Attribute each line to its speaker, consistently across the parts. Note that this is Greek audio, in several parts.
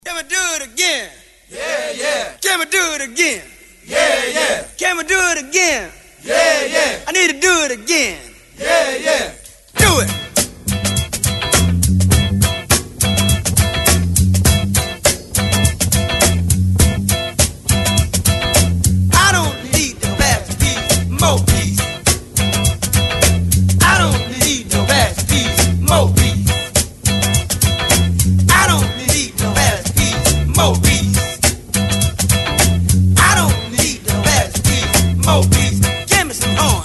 Speaker 1: Can we do it again?
Speaker 2: Yeah, yeah.
Speaker 1: Can we do it again?
Speaker 2: Yeah, yeah.
Speaker 1: Can we do it again?
Speaker 2: Yeah, yeah.
Speaker 1: I need to do it again.
Speaker 2: Yeah, yeah.
Speaker 1: Do it. I don't need no fast beat, more beats. I don't need no fast beat, more beats. I don't need no fast beat, more beats. I don't need no fast beat, more beats. Give me some horn.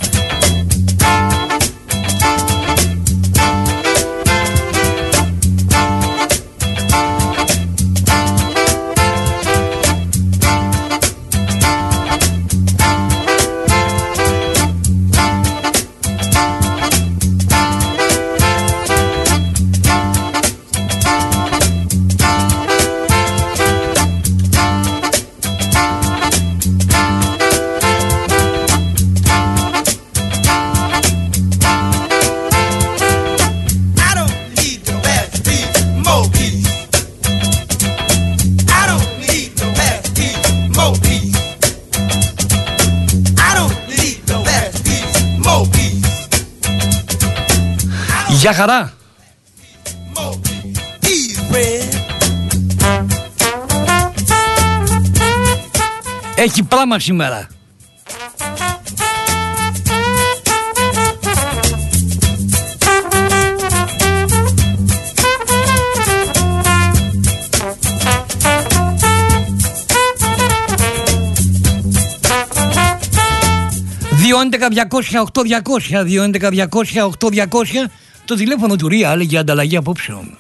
Speaker 3: Γεια χαρά. Έχει πράγμα σήμερα. Το τηλέφωνο του Real για ανταλλαγή απόψεων.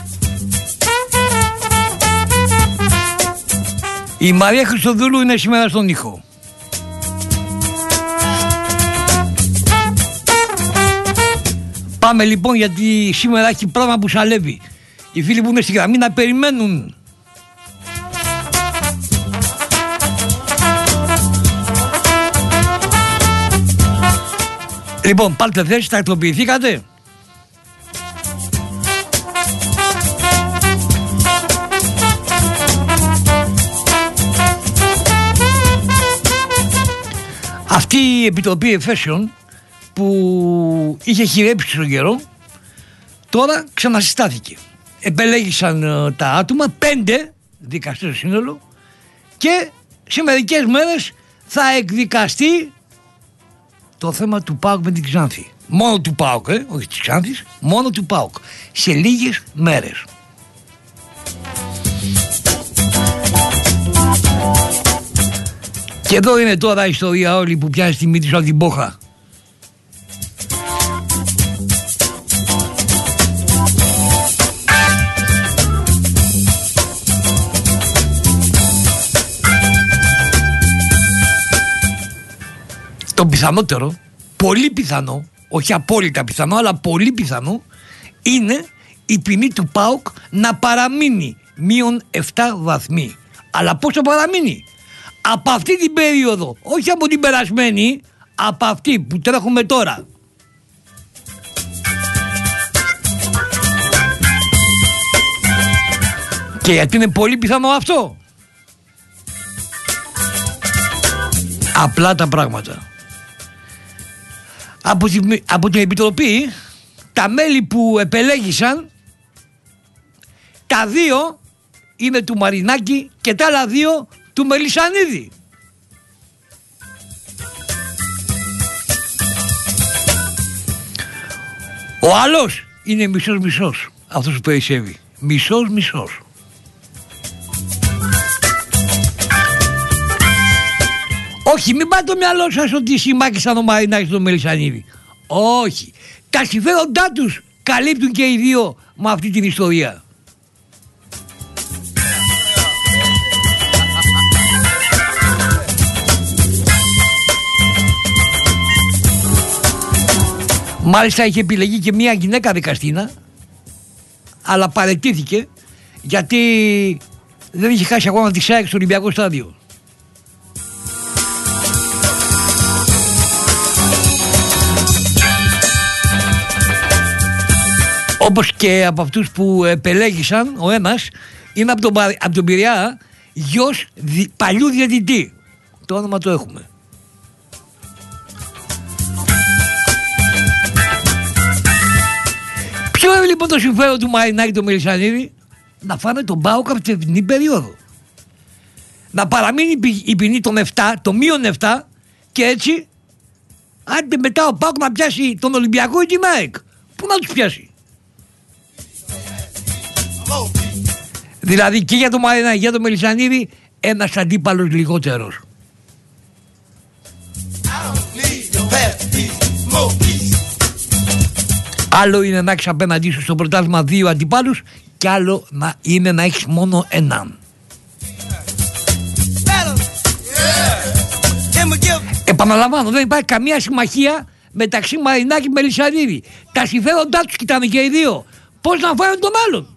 Speaker 3: Η Μαρία Χριστοδούλου είναι σήμερα στον ήχο. Πάμε λοιπόν, γιατί σήμερα έχει πράγμα που σαλεύει. Οι φίλοι που είναι στη γραμμή να περιμένουν. Λοιπόν, πάρτε θέση, τακτοποιηθήκατε. Αυτή η Επιτροπή Εφέσεων που είχε χειρέψει στον καιρό, τώρα ξανασυστάθηκε. Επελέγησαν τα άτομα, 5 δικαστές στο σύνολο, και σε μερικές μέρες θα εκδικαστεί το θέμα του ΠΑΟΚ με την Ξάνθη. Μόνο του ΠΑΟΚ, όχι της Ξάνθης, μόνο του ΠΑΟΚ. Σε λίγες μέρες. Και εδώ είναι τώρα η ιστορία όλη που πιάνει στη μύτη σου από την πόχα. Το πιθανότερο, πολύ πιθανό, όχι απόλυτα πιθανό, αλλά πολύ πιθανό, είναι η ποινή του ΠΑΟΚ να παραμείνει -7 βαθμοί. Αλλά πώς θα παραμείνει? Από αυτή την περίοδο, όχι από την περασμένη, από αυτή που τρέχουμε τώρα. Και γιατί είναι πολύ πιθανό αυτό? Απλά τα πράγματα. Από την Επιτροπή, τα μέλη που επελέγησαν, τα 2 είναι του Μαρινάκη και τα άλλα 2 του Μελισσανίδη. Ο άλλος είναι μισός, αυτός που περισσεύει. Μισός. Όχι, μην πάτε το μυαλό σας ότι συμμάχισαν ο Μαρινάκης τον Μελισσανίδη. Όχι. Τα συμφέροντά τους καλύπτουν και οι 2 με αυτή την ιστορία. Μάλιστα είχε επιλεγεί και μια γυναίκα δικαστήνα, αλλά παραιτήθηκε γιατί δεν είχε χάσει ακόμα τη ΣΑΕΚ στο Ολυμπιακό στάδιο. Όπως και από αυτούς που επελέγησαν, ο ένας Είναι από τον Πειραιά, γιος παλιού διαιτητή. Το όνομα το έχουμε. Ποιο είναι λοιπόν το συμφέρον του Μαρινάκη του Μελισσανίδη? Να φάνε τον ΠΑΟΚ από την φετινή περίοδο. Να παραμείνει η ποινή των 7, το μείον 7, και έτσι άντε μετά ο ΠΑΟΚ να πιάσει τον Ολυμπιακό ή την ΑΕΚ. Πού να τους πιάσει? Δηλαδή και για τον Μαρινάκη και για τον Μελισσανίδη ένας αντίπαλος λιγότερος. Άλλο είναι να έχεις απέναντί σου στο πρωτάθλημα 2 αντιπάλους και άλλο είναι να έχεις μόνο έναν. Επαναλαμβάνω, δεν υπάρχει καμία συμμαχία μεταξύ Μαρινάκη και Μελισσανίδη. Τα συμφέροντά τους κοιτάνε και οι δύο. Πώς να φέρουν τον άλλον.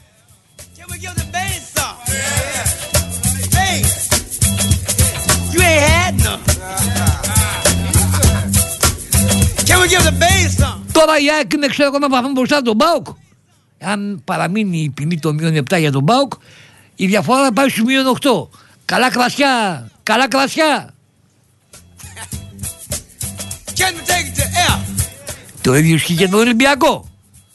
Speaker 3: Τώρα η ΑΕΚ είναι ξέρω ένα βαθμό μπροστά τον ΠΑΟΚ. Αν παραμείνει η ποινή το μείον 7 για τον ΠΑΟΚ, η διαφορά θα πάει στους μείον 8. Καλά κρασιά, καλά κρασιά. Το ίδιο ισχύει και τον Ολυμπιακό.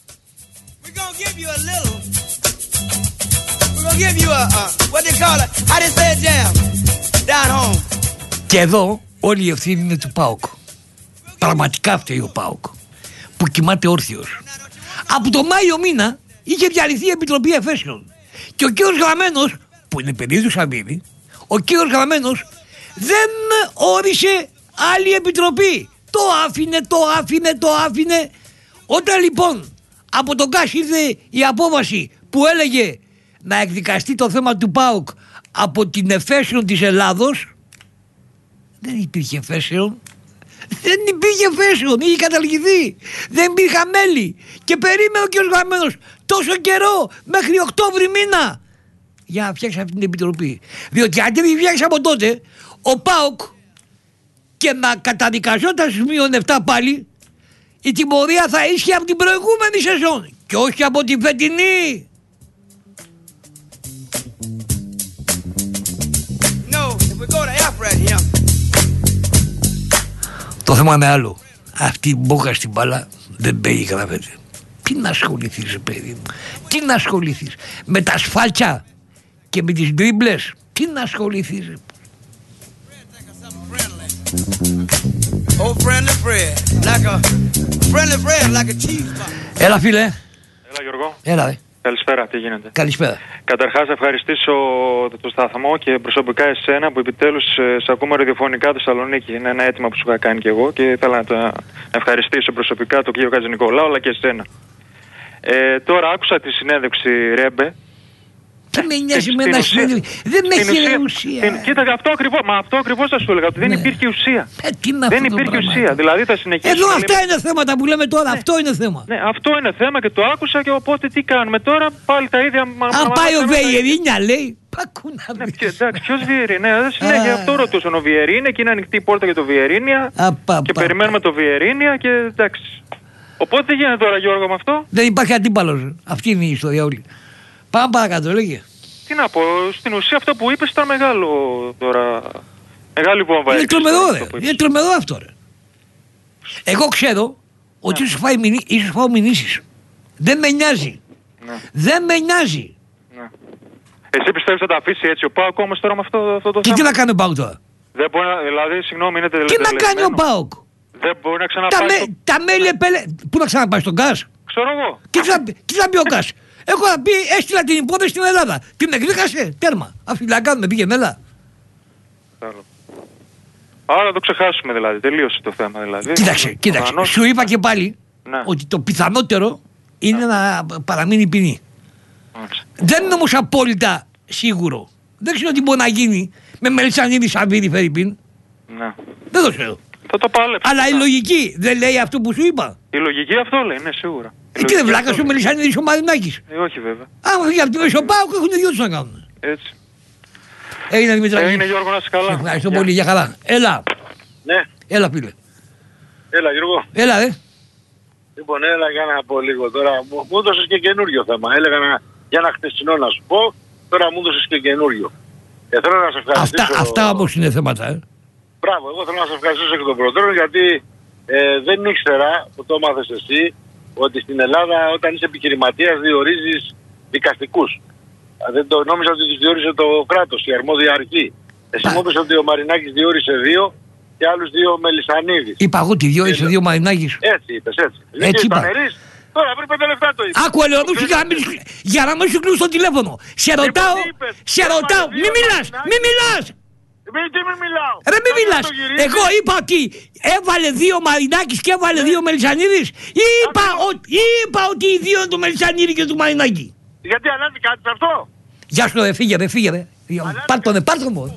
Speaker 3: Και εδώ όλη η ευθύνη είναι του ΠΑΟΚ. Πραγματικά φταίει ο ΠΑΟΚ που κοιμάται όρθιος. Από το Μάιο μήνα είχε διαλυθεί η Επιτροπή Εφέσεων και ο κύριος Γραμμένος, που είναι παιδί του Σαββίδη, ο κύριος Γραμμένος δεν όρισε άλλη επιτροπή. Το άφηνε. Όταν λοιπόν από τον ΚΑΣ ήρθε η απόφαση που έλεγε να εκδικαστεί το θέμα του ΠΑΟΚ από την Εφέσεων της Ελλάδος, δεν υπήρχε Εφέσεων. Δεν υπήρχε Εφέσεων, είχε καταργηθεί. Δεν υπήρχαν μέλη. Και περίμενε ο κ. Γραμμένος τόσο καιρό, μέχρι Οκτώβρη μήνα, για να φτιάξει αυτή την επιτροπή. Διότι αν δεν φτιάξει από τότε, ο ΠΑΟΚ και να καταδικαζόταν στους μείον 7 πάλι, η τιμωρία θα ίσχυε από την προηγούμενη σεζόν και όχι από την φετινή. Το θέμα είναι άλλο. Αυτή η μπόκα στην μπάλα δεν περιγράφεται. Τι να ασχοληθείς, παιδί μου? Τι να ασχοληθείς με τα σφάλτια και με τις ντρίμπλες? Τι να ασχοληθείς? Έλα φίλε.
Speaker 4: Έλα Γιώργο.
Speaker 3: Έλα.
Speaker 4: Καλησπέρα, τι γίνεται?
Speaker 3: Καλησπέρα.
Speaker 4: Καταρχάς ευχαριστήσω το σταθμό και προσωπικά εσένα που επιτέλους σε ακούμε ραδιοφωνικά Θεσσαλονίκη. Είναι ένα αίτημα που σου είχα κάνει και εγώ και ήθελα να το ευχαριστήσω προσωπικά τον κύριο Χατζηνικολάου αλλά και εσένα. Τώρα άκουσα τη συνέντευξη Ρέμπε.
Speaker 3: Τι με νοιάζει με ένα συνέντευξη? Δεν έχει ουσία.
Speaker 4: Κοίτα, αυτό ακριβώς θα σου έλεγα. Ότι δεν υπήρχε ουσία. Δεν υπήρχε ουσία. Δηλαδή θα συνεχίσουμε.
Speaker 3: Εδώ αυτά είναι θέματα που λέμε τώρα. Αυτό είναι θέμα.
Speaker 4: Ναι, αυτό είναι θέμα και το άκουσα και οπότε τι κάνουμε τώρα? Πάλι τα ίδια.
Speaker 3: Αν πάει ο Βιερίνια, λέει. Πακούνα.
Speaker 4: Εντάξει, ποιος Βιερίνια? Συνέχεια αυτό ρωτούσαν. Ο Βιερίνια και είναι ανοιχτή η πόρτα για το Βιερίνια. Και περιμένουμε το Βιερίνια και εντάξει. Οπότε τι γίνεται τώρα, Γιώργο, με αυτό?
Speaker 3: Δεν υπάρχει αντίπαλος. Αυτή είναι η ιστορία όλη. Πάμε παρακάτω, λέγε.
Speaker 4: Τι να πω, στην ουσία αυτό που είπες ήταν μεγάλο τώρα. Μεγάλη βόμβα.
Speaker 3: Είναι τρομερό, ρε. Είναι τρομερό αυτό, ρε. Εγώ ξέρω ότι ίσως φάω μηνύσεις. Δεν με νοιάζει.
Speaker 4: Ναι.
Speaker 3: Δεν με νοιάζει.
Speaker 4: Ναι. Εσύ πιστεύεις θα τα αφήσει έτσι ο ΠΑΟΚ όμως τώρα με αυτό το θέμα?
Speaker 3: Και τι να κάνει ο ΠΑΟΚ τώρα?
Speaker 4: Δεν μπορεί να, δηλαδή, συγγνώμη, είναι
Speaker 3: τελεσμένο. Τι να κάνει ο ΠΑΟΚ?
Speaker 4: Δεν μπορεί να ξαναπάει.
Speaker 3: Τα μέλη πού να ξαναπάει, στον ΚΑΣ?
Speaker 4: Ξέρω εγώ.
Speaker 3: Τι θα πει ο ΚΑΣ? Έχω πει, έστειλα την υπόθεση στην Ελλάδα. Την εκδίκασε, τέρμα. Αυτή να κάνουμε, πήγε μέλα.
Speaker 4: Άρα το ξεχάσουμε δηλαδή, τελείωσε το θέμα δηλαδή.
Speaker 3: Κοίταξε, σου είπα και πάλι ότι το πιθανότερο είναι να παραμείνει η ποινή. Δεν είναι όμως απόλυτα σίγουρο. Δεν ξέρω τι μπορεί να γίνει με Μελισσανίδη Σαββίδη Φερρυπίν. Δεν το ξέρω.
Speaker 4: Θα το παλέψω.
Speaker 3: Αλλά η λογική δεν λέει αυτό που σου είπα.
Speaker 4: Η λογική αυτό λέει, ναι, σίγουρα.
Speaker 3: Και δεν βλάκας ο Μελισσανίδης ο Μαρινάκης.
Speaker 4: Όχι βέβαια.
Speaker 3: Άμα φύγει από τη Μεσοπάοκ έχουν δυο τους να κάνουν.
Speaker 4: Έτσι.
Speaker 3: Έγινε Δημητράκη.
Speaker 4: Έγινε Γιώργο, να είσαι καλά.
Speaker 3: Ευχαριστώ πολύ, για χαρά. Έλα.
Speaker 5: Ναι.
Speaker 3: Έλα φίλε.
Speaker 5: Έλα Γιώργο.
Speaker 3: Έλα
Speaker 5: Λοιπόν, έλα για να πω λίγο τώρα. Μου έδωσες και καινούριο θέμα. Έλεγα για ένα χτεσινό να σου πω τώρα μου έδωσες και καινούριο. Θέλω να σε ευχαριστήσω.
Speaker 3: Αυτά όμως είναι θέματα.
Speaker 5: Μπράβο, εγώ θέλω να σε ευχαριστήσω εκ των προτέρων, γιατί δεν ήξερα, που το έμαθες εσύ, ότι στην Ελλάδα όταν είσαι επιχειρηματίας διορίζεις δικαστικούς. Δεν το νόμιζα ότι τους διόρισε το κράτος, η αρμόδια αρχή. Εσύ μου είπες ότι ο Μαρινάκης διόρισε 2 και άλλους 2 Μελισσανίδης.
Speaker 3: Είπα εγώ ότι διόρισε 2 Μαρινάκης.
Speaker 5: Έτσι είπες, έτσι.
Speaker 3: Έτσι είπα.
Speaker 5: Τώρα πριν 5 λεπτά το είπα.
Speaker 3: Άκου Ελεονούση για να μην σου κλείσω το τηλέφωνο. Σε ρωτάω, μη μιλάς.
Speaker 5: Τι μη μιλάω.
Speaker 3: Ρε μη μιλάς. Εγώ είπα ότι έβαλε 2 Μαρινάκης και έβαλε 2 Μελισσανίδης. Είπα ότι οι 2 είναι του Μελισσανίδη και του Μαρινάκη.
Speaker 5: Γιατί αλλάζει κάτι σε αυτό.
Speaker 3: Γεια σου ρε, φύγε ρε. Πάρ' τον μόνο.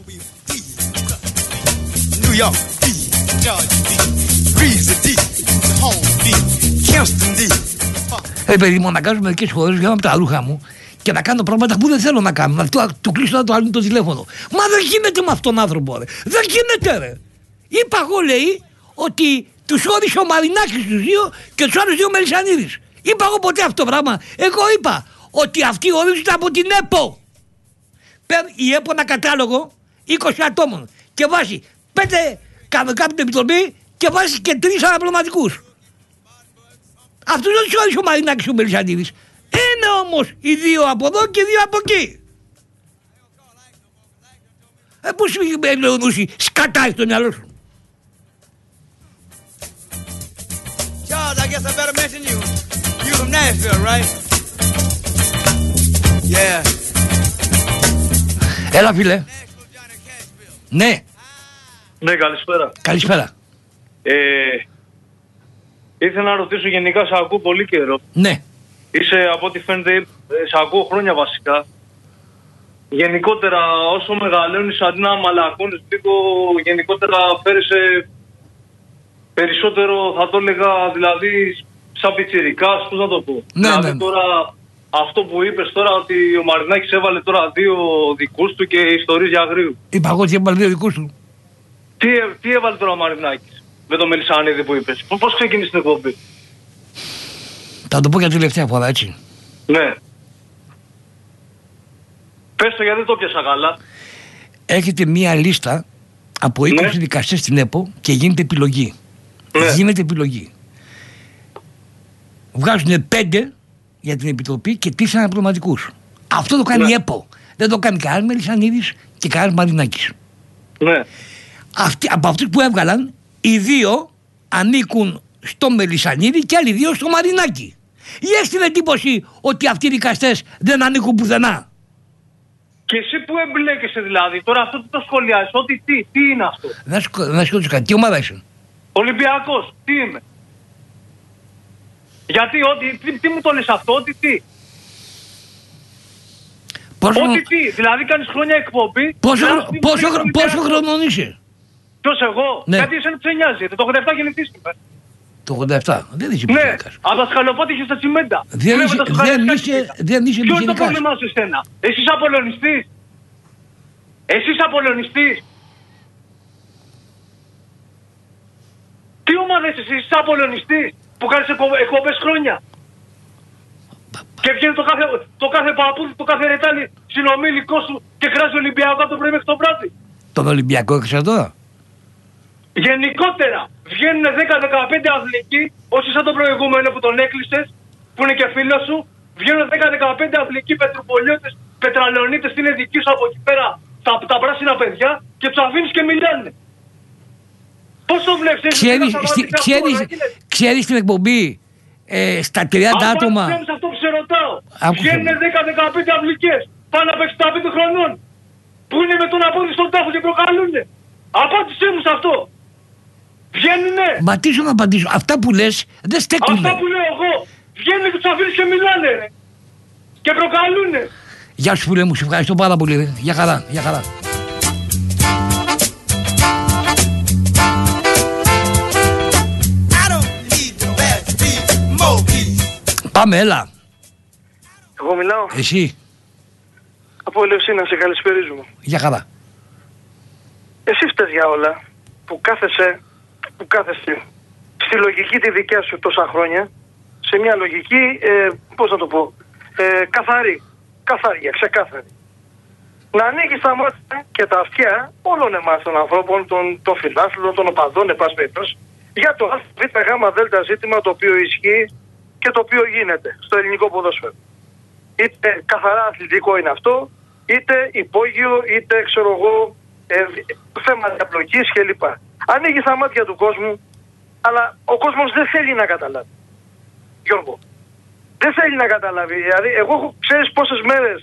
Speaker 1: New York, D, Georgia, D, Breezy, D, Home, D, Houston, D.
Speaker 3: Παιδί μου, αναγκάζω μερικές φορές για να τα ρούχα μου και να κάνω πράγματα που δεν θέλω να κάνω. Να του κλείσω να το άλλο το τηλέφωνο. Μα δεν γίνεται με αυτόν τον άνθρωπο, ρε. Δεν γίνεται, ρε. Είπα εγώ, λέει, ότι τους όρισε ο Μαρινάκης τους 2 και τους άλλους 2 Μελισσανίδης. Είπα εγώ ποτέ αυτό το πράγμα. Εγώ είπα ότι αυτοί ορίζονται από την ΕΠΟ. Παίρνει η ΕΠΟ ένα κατάλογο 20 ατόμων και βάζει 5 κάνουν επιτροπή και βάζει και 3 αναπληρωματικούς. Αυτούς δεν τους όρισε ο Μαρινάκης και ο Μελισσανίδης. Είναι όμως οι 2 από εδώ και 2 από εκεί. Πώς είπε η Λεωνούση, σκατάει στο μυαλό σου.
Speaker 1: Charles, I guess I better mention you. You from Nashville, right? Yeah.
Speaker 3: Έλα φίλε. Ναι.
Speaker 6: Ναι, καλησπέρα.
Speaker 3: Καλησπέρα.
Speaker 6: Ήθελα να ρωτήσω γενικά, σε ακούω πολύ καιρό.
Speaker 3: Ναι.
Speaker 6: Είσαι, από ό,τι φαίνεται, σε ακούω χρόνια βασικά. Γενικότερα, όσο μεγαλώνεις, αντί να μαλακώνεις λίγο, γενικότερα φέρεις περισσότερο, θα το έλεγα, δηλαδή, σαν πιτσιρικάς, πώς να το πω.
Speaker 3: Ναι,
Speaker 6: δηλαδή
Speaker 3: ναι.
Speaker 6: τώρα, αυτό που είπες τώρα, ότι ο Μαρινάκης έβαλε τώρα 2 δικούς του και ιστορίες για αγρίου.
Speaker 3: Είπα εγώ ότι έβαλε 2 δικούς του.
Speaker 6: Τι έβαλε τώρα ο Μαρινάκης με το Μελισσανίδη που είπες? Πώς ξεκίνησε την εκπομπή?
Speaker 3: Θα το πω για τελευταία φορά, έτσι.
Speaker 6: Ναι. Πες το, γιατί δεν το πιάσα καλά.
Speaker 3: Έχετε μία λίστα από 20
Speaker 6: Ναι.
Speaker 3: δικαστές στην ΕΠΟ και γίνεται επιλογή.
Speaker 6: Ναι.
Speaker 3: Γίνεται επιλογή. Βγάζουν 5 για την επιτροπή και 3 αναπληρωματικούς. Αυτό το κάνει
Speaker 6: Ναι.
Speaker 3: η ΕΠΟ. Δεν το κάνει κανένας Μελισσανίδης και κανένας Μαρινάκης.
Speaker 6: Ναι.
Speaker 3: Από αυτούς που έβγαλαν, οι 2 ανήκουν στο Μελισσανίδη και άλλοι 2 στο Μαρινάκη. Ή έχεις την εντύπωση ότι αυτοί οι δικαστές δεν ανήκουν πουθενά?
Speaker 6: Και εσύ που εμπλέκεσαι δηλαδή, τώρα αυτό τι το σχολιάζεις, ότι τι είναι αυτό?
Speaker 3: Να σου ρωτήσω κάτι, τι ομάδα είσαι?
Speaker 6: Ολυμπιακός, τι είμαι? Γιατί, τι μου το λες αυτό, ότι τι? Ότι τι, δηλαδή κάνεις χρόνια εκπομπή.
Speaker 3: Πόσο χρονών είσαι?
Speaker 6: Ποιος εγώ?
Speaker 3: Ναι.
Speaker 6: Γιατί εσένα σε νοιάζει, το 87 γεννηθήκαμε.
Speaker 3: Το 87, δεν είσαι
Speaker 6: Ναι,
Speaker 3: πιτσιρικάς.
Speaker 6: από τα σκαλοπάτια στα τσιμέντα.
Speaker 3: Δεν είσαι
Speaker 6: Ποιο είναι το
Speaker 3: πιτσιρικάς.
Speaker 6: πρόβλημά σου εσένα? Εσύ είσαι απολωνιστής? Εσύ είσαι απολωνιστής? Τι ομάδα είσαι εσύ? Είσαι απολωνιστής που κάνεις εκπομπές χρόνια? Και βγαίνει το κάθε παππούδι, το κάθε ρετάλι συνομήλικό σου και κράζει Ολυμπιακό από το πρωί μέχρι το βράδυ.
Speaker 3: Τον Ολυμπιακό έξερα τώρα.
Speaker 6: Γενικότερα βγαίνουν 10-15 αθλητικοί, όχι σαν τον προηγούμενο που τον έκλεισες, που είναι και φίλος σου. Βγαίνουν 10-15 αθλητικοί πετροπολιώτες, πετραλαιονίτες, είναι δικοί σου από εκεί πέρα, τα πράσινα παιδιά, και τους αφήνεις και μιλάνε. Πώς το βλέπεις?
Speaker 3: Ξέρεις την εκπομπή στα 30 άτομα.
Speaker 6: Αν αυτό που σε ρωτάω,
Speaker 3: Άκουσα.
Speaker 6: βγαίνουν 10-15 αθλητικές, πάνω από 65 χρονών, που είναι με τον απόδειο στον τάφο και προκαλούνε. Απάντησέ μου σε αυτό. Βγαίνουνε.
Speaker 3: Μα τι σου να απαντήσω, αυτά που λες δεν στέκουνε.
Speaker 6: Αυτά που λέω εγώ. Βγαίνουν και τους αφήνεις και μιλάνε, ρε. Και προκαλούνε.
Speaker 3: Γεια σου φίλε μου, σε ευχαριστώ πάρα πολύ, ρε. Για χαρά, για χαρά.
Speaker 1: I don't need the best beat, more beats.
Speaker 3: Πάμε, έλα.
Speaker 7: Εγώ μιλάω.
Speaker 3: Εσύ,
Speaker 7: Από Ελευσίνα, σε καλησπερίζουμε.
Speaker 3: για χαρά.
Speaker 7: Εσύ φταίς για όλα που κάθεσαι στη λογική τη δικιά σου τόσα χρόνια, σε μια λογική, πώς να το πω, καθαρή, καθαρία, ξεκάθαρη. να ανοίγει τα μάτια και τα αυτιά όλων εμάς των ανθρώπων, των φιλάθλων, των οπαδών, εν πάση περιπτώσει, για το ΑΒΓ ζήτημα το οποίο ισχύει και το οποίο γίνεται στο ελληνικό ποδόσφαιρο. Είτε καθαρά αθλητικό είναι αυτό, είτε υπόγειο, είτε ξέρω εγώ, θέμα διαπλοκής κλπ. Ανοίγει τα μάτια του κόσμου, αλλά ο κόσμος δεν θέλει να καταλάβει. Γιώργο, δεν θέλει να καταλάβει. Δηλαδή, εγώ ξέρεις πόσες μέρες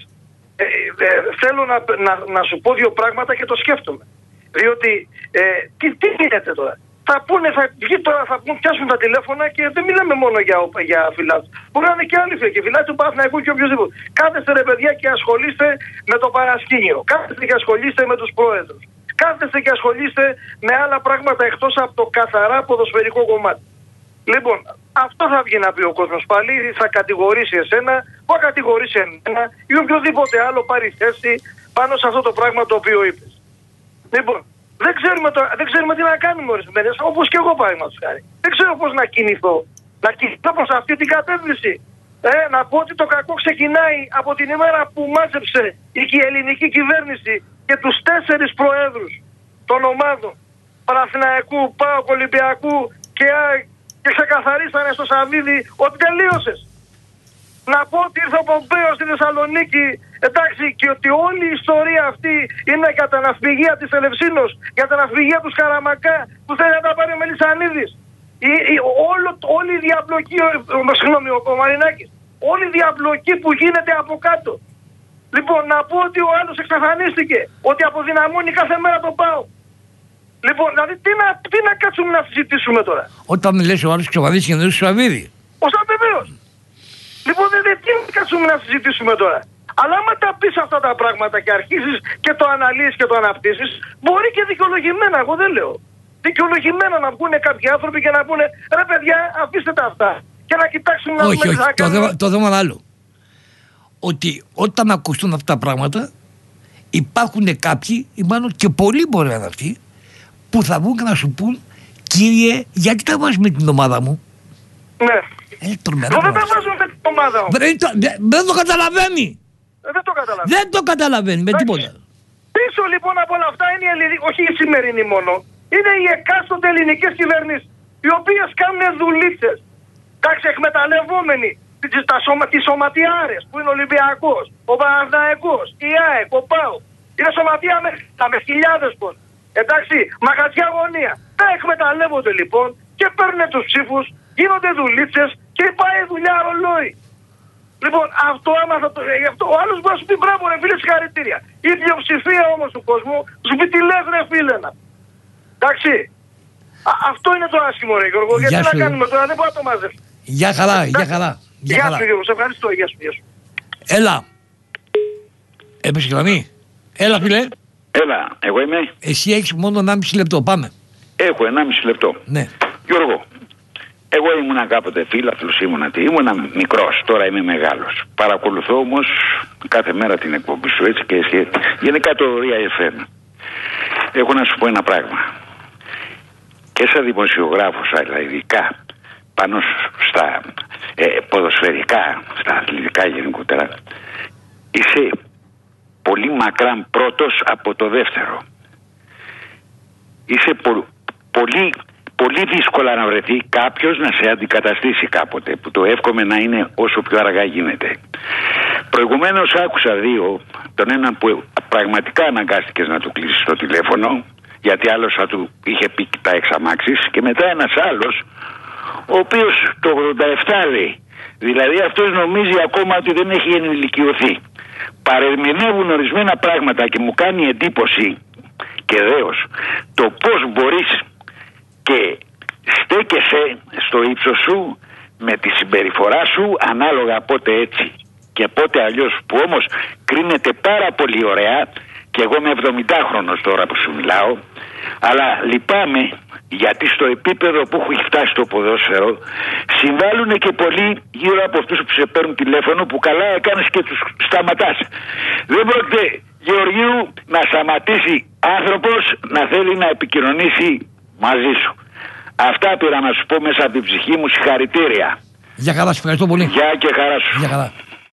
Speaker 7: θέλω να σου πω δύο πράγματα και το σκέφτομαι. Διότι τι γίνεται τώρα. Θα βγει τώρα, θα πιάσουν τα τηλέφωνα και δεν μιλάμε μόνο για φιλάθλους. Μπορεί να είναι και άλλοι φίλοι, και φιλάθλοι του Παναθηναϊκού και οποιοδήποτε. Κάθεστε ρε παιδιά και ασχολείστε με το παρασκήνιο. Κάθεστε και ασχολείστε με τους πρόεδρους. Κάθεστε και ασχολείστε με άλλα πράγματα εκτός από το καθαρά ποδοσφαιρικό κομμάτι. Λοιπόν, αυτό θα βγει να πει ο κόσμος πάλι, θα κατηγορήσει εσένα, θα κατηγορήσει εμένα ή οποιοδήποτε άλλο πάρει θέση πάνω σε αυτό το πράγμα το οποίο είπες. Λοιπόν, δεν ξέρουμε τι να κάνουμε ορισμένες, όπως και εγώ παραδείγματος χάρη. Δεν ξέρω πώς να κινηθώ. Να κινηθώ προς αυτή την κατεύθυνση. Να πω ότι το κακό ξεκινάει από την ημέρα που μάζεψε η ελληνική κυβέρνηση και τους 4 προέδρους των ομάδων Παναθηναϊκού, ΠΑΟΚ, Ολυμπιακού και ξεκαθαρίσανε στο Σαββίδι ότι τελείωσες. Να πω ότι ήρθε ο Πομπέος στη Θεσσαλονίκη, εντάξει, και ότι όλη η ιστορία αυτή είναι για τα ναυπηγεία της Ελευσίνος, για τα ναυπηγεία του Σκαραμακά που θέλει να τα πάρει ο Μελισσανίδης. Όλη η διαπλοκή, ο Μαρινάκης, όλη η διαπλοκή που γίνεται από κάτω. Λοιπόν, να πω ότι ο άλλος εξαφανίστηκε, ότι αποδυναμώνει κάθε μέρα τον ΠΑΟ. Λοιπόν, δηλαδή τι να κάτσουμε να συζητήσουμε τώρα.
Speaker 3: Όταν λες ο άλλος εξαφανίστηκε, δεν σου Σαββίδι.
Speaker 7: Βεβαίως. Λοιπόν, τι να κάτσουμε να συζητήσουμε τώρα. Αλλά άμα τα πεις αυτά τα πράγματα και αρχίσεις και το αναλύσεις και το αναπτύσσεις, μπορεί και δικαιολογημένα, εγώ δεν λέω. Δικαιολογημένα να βγουν κάποιοι άνθρωποι και να πούνε ρε παιδιά, αφήστε τα αυτά. Και να κοιτάξουμε να δούμε τι θα κάνουμε.
Speaker 3: Το θέμα είναι άλλο. Ότι όταν ακουστούν αυτά τα πράγματα, υπάρχουν κάποιοι, ή μάλλον και πολλοί μπορεί να είναι αυτοί, που θα βγουν και να σου πούν, κύριε, γιατί τα βάζεις με την ομάδα μου.
Speaker 7: Ναι.
Speaker 3: Δεν
Speaker 7: τα βάζουμε με την ομάδα μου.
Speaker 3: Δεν το καταλαβαίνει. Δεν το καταλαβαίνει με τίποτα.
Speaker 7: Πίσω λοιπόν από όλα αυτά είναι η ελληνική, όχι η σημερινή μόνο, είναι οι εκάστοτε ελληνικές κυβερνήσεις, οι οποίες κάνουν δουλίτσες. Εντάξει, εκμεταλλευόμενοι τις σωματιάρες που είναι ο Ολυμπιακός, ο Παναθηναϊκός, η ΑΕΚ, ο ΠΑΟ. Είναι σωματεία με χιλιάδες πον. Εντάξει, μαγαζιά γωνία. Τα εκμεταλλεύονται λοιπόν και παίρνουν τους ψήφους, γίνονται δουλίτσες και πάει δουλειά ρολόι. Λοιπόν, αυτό άμα θα το. Ο άλλος μπορεί να σου πει μπράβο, ρε φίλε, συγχαρητήρια. Η πλειοψηφία όμως του κόσμου σου πει τι λες, ρε φίλε. Εντάξει. Αυτό είναι το άσχημο, ρε Γιώργο. Γιατί να κάνουμε τώρα, δεν μπορούμε να το μαζεύουμε.
Speaker 3: Γεια χαρά, γεια χαρά.
Speaker 7: Γεια σου, Γιώργο, σε ευχαριστώ. Γεια σου.
Speaker 3: Έλα. Έπεσε γραμμή. Έλα, φίλε.
Speaker 8: Έλα, εγώ είμαι.
Speaker 3: Εσύ έχεις μόνο 1,5 λεπτό, πάμε.
Speaker 8: Έχω 1,5 λεπτό.
Speaker 3: Ναι.
Speaker 8: Γιώργο, εγώ ήμουνα κάποτε φίλαθλος, ήμουνα μικρός, τώρα είμαι μεγάλος. Παρακολουθώ όμως κάθε μέρα την εκπομπή σου έτσι και γενικά το Real FM. Έχω να σου πω ένα πράγμα. Και σαν δημοσιογράφος, αλλά ειδικά πάνω στα ποδοσφαιρικά, στα αθλητικά γενικότερα, είσαι πολύ μακράν πρώτος από το δεύτερο. Είσαι πολύ δύσκολα να βρεθεί κάποιος να σε αντικαταστήσει κάποτε, που το εύχομαι να είναι όσο πιο αργά γίνεται. Προηγουμένως άκουσα δύο, τον έναν που πραγματικά αναγκάστηκες να του κλείσεις το τηλέφωνο, γιατί άλλος θα του είχε πει τα εξαμάξεις, και μετά ένας άλλος, ο οποίος το 87 λέει, δηλαδή αυτός νομίζει ακόμα ότι δεν έχει ενηλικιωθεί. Παρερμηνεύουν ορισμένα πράγματα και μου κάνει εντύπωση και δέος το πώς μπορείς και στέκεσαι στο ύψος σου με τη συμπεριφορά σου, ανάλογα πότε έτσι και πότε αλλιώς, που όμως κρίνεται πάρα πολύ ωραία, και εγώ είμαι 70χρονος τώρα που σου μιλάω, αλλά λυπάμαι γιατί στο επίπεδο που έχει φτάσει το ποδόσφαιρο συμβάλλουν και πολλοί γύρω από αυτούς που σε παίρνουν τηλέφωνο, που καλά έκανες και τους σταματάς. Δεν πρόκειται, Γεωργίου, να σταματήσει άνθρωπος να θέλει να επικοινωνήσει μαζί σου. Αυτά πήρα να σου πω μέσα από την ψυχή μου. Συγχαρητήρια.
Speaker 3: Γεια χαρά, σου ευχαριστώ πολύ.
Speaker 8: Γεια και χαρά σου.
Speaker 3: Γεια χαρά.